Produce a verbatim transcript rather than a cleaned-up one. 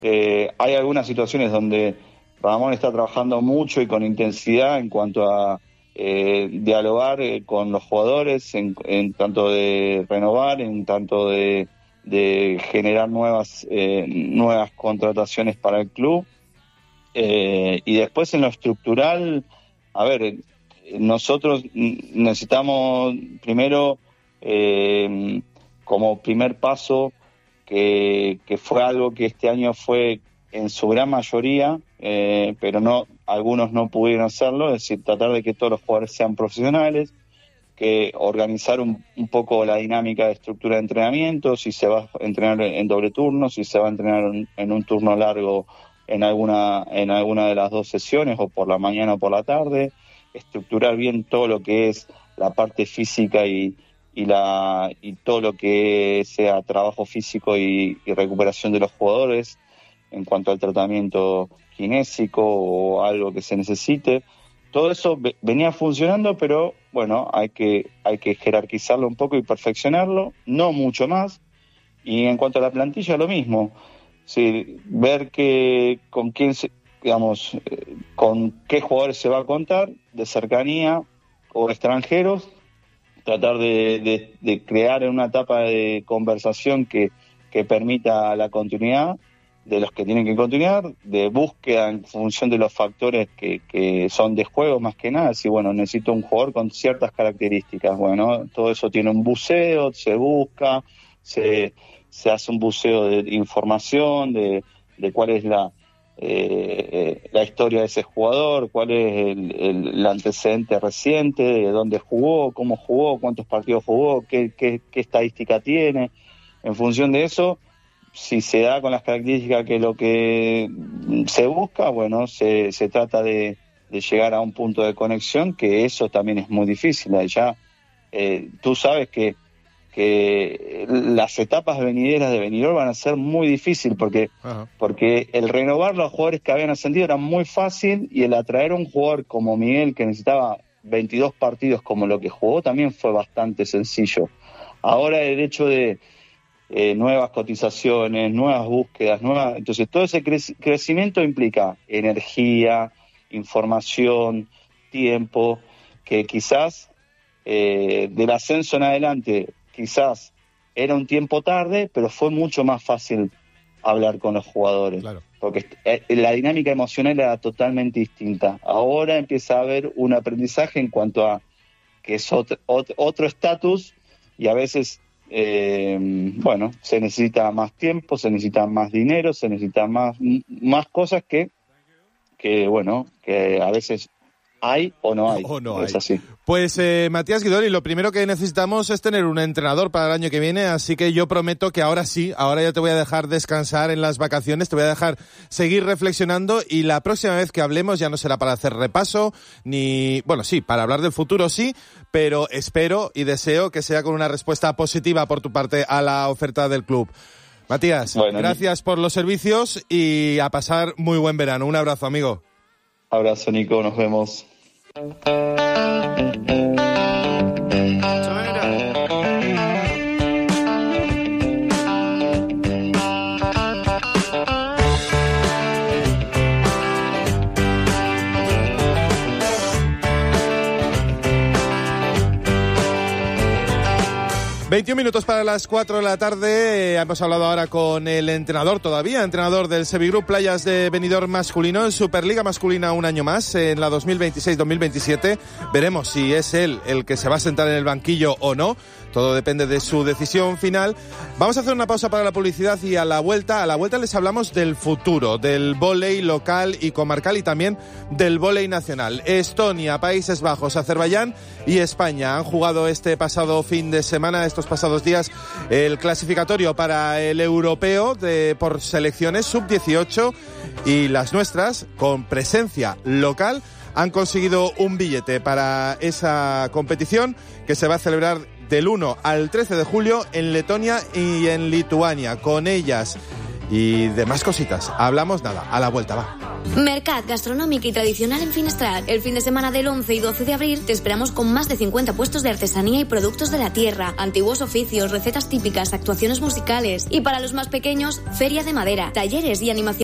Eh, hay algunas situaciones donde Ramón está trabajando mucho y con intensidad en cuanto a eh, dialogar eh, con los jugadores, en, en tanto de renovar, en tanto de, de generar nuevas, eh, nuevas contrataciones para el club. Eh, y después en lo estructural, a ver, nosotros necesitamos primero, eh, como primer paso, que, que fue algo que este año fue en su gran mayoría, eh, pero no, algunos no pudieron hacerlo, es decir, tratar de que todos los jugadores sean profesionales, que organizar un, un poco la dinámica de estructura de entrenamiento, si se va a entrenar en doble turno, si se va a entrenar en, en un turno largo en alguna en alguna de las dos sesiones, o por la mañana o por la tarde, estructurar bien todo lo que es la parte física y, y la y todo lo que sea trabajo físico y, y recuperación de los jugadores en cuanto al tratamiento kinésico o algo que se necesite. Todo eso ve, venía funcionando, pero bueno, hay que hay que jerarquizarlo un poco y perfeccionarlo, no mucho más. Y en cuanto a la plantilla, lo mismo. Sí, ver que con quién se, digamos, eh, con qué jugadores se va a contar, de cercanía o extranjeros, tratar de, de, de crear una etapa de conversación que, que permita la continuidad de los que tienen que continuar, de búsqueda en función de los factores que, que son de juego más que nada. Si bueno, necesito un jugador con ciertas características, bueno, todo eso tiene un buceo, se busca, se, se hace un buceo de información, de, de cuál es la eh, la historia de ese jugador, cuál es el, el, el antecedente reciente, de dónde jugó, cómo jugó, cuántos partidos jugó, qué, qué, qué estadística tiene. En función de eso, si se da con las características que lo que se busca, bueno, se, se trata de, de llegar a un punto de conexión, que eso también es muy difícil. Ya eh, tú sabes que, que las etapas venideras de Benidorm van a ser muy difíciles, porque, porque el renovar los jugadores que habían ascendido era muy fácil, y el atraer a un jugador como Miguel, que necesitaba veintidós partidos como lo que jugó, también fue bastante sencillo. Ahora el hecho de Eh, nuevas cotizaciones, nuevas búsquedas, nuevas, entonces todo ese cre- crecimiento implica energía, información, tiempo, que quizás eh, del ascenso en adelante quizás era un tiempo tarde, pero fue mucho más fácil hablar con los jugadores, claro, porque eh, la dinámica emocional era totalmente distinta. Ahora empieza a haber un aprendizaje en cuanto a que es otro estatus, y a veces Eh, bueno, se necesita más tiempo, se necesita más dinero, se necesita más, más cosas que, que bueno, que a veces hay o no hay. O no es hay. así. Pues eh, Matías Guidoni, lo primero que necesitamos es tener un entrenador para el año que viene, así que yo prometo que ahora sí, ahora ya te voy a dejar descansar en las vacaciones, te voy a dejar seguir reflexionando, y la próxima vez que hablemos ya no será para hacer repaso, ni, bueno, sí, para hablar del futuro sí, pero espero y deseo que sea con una respuesta positiva por tu parte a la oferta del club. Matías, bueno, gracias por los servicios y a pasar muy buen verano. Un abrazo, amigo. Abrazo, Nico, nos vemos. veintiún minutos para las cuatro de la tarde. Hemos hablado ahora con el entrenador todavía, entrenador del Sevigroup Playas de Benidorm masculino, en Superliga masculina un año más, en la dos mil veintiséis dos mil veintisiete. Veremos si es él el que se va a sentar en el banquillo o no. Todo depende de su decisión final. Vamos a hacer una pausa para la publicidad, y a la vuelta, a la vuelta les hablamos del futuro, del vóley local y comarcal, y también del vóley nacional. Estonia, Países Bajos, Azerbaiyán y España han jugado este pasado fin de semana, estos pasados días, el clasificatorio para el europeo de, por selecciones sub dieciocho, y las nuestras, con presencia local, han conseguido un billete para esa competición que se va a celebrar del uno al trece de julio en Letonia y en Lituania. Con ellas y demás cositas hablamos nada, a la vuelta, va. Mercat gastronómica y tradicional en Finestrat. El fin de semana del once y doce de abril te esperamos con más de cincuenta puestos de artesanía y productos de la tierra, antiguos oficios, recetas típicas, actuaciones musicales y para los más pequeños, feria de madera, talleres y animación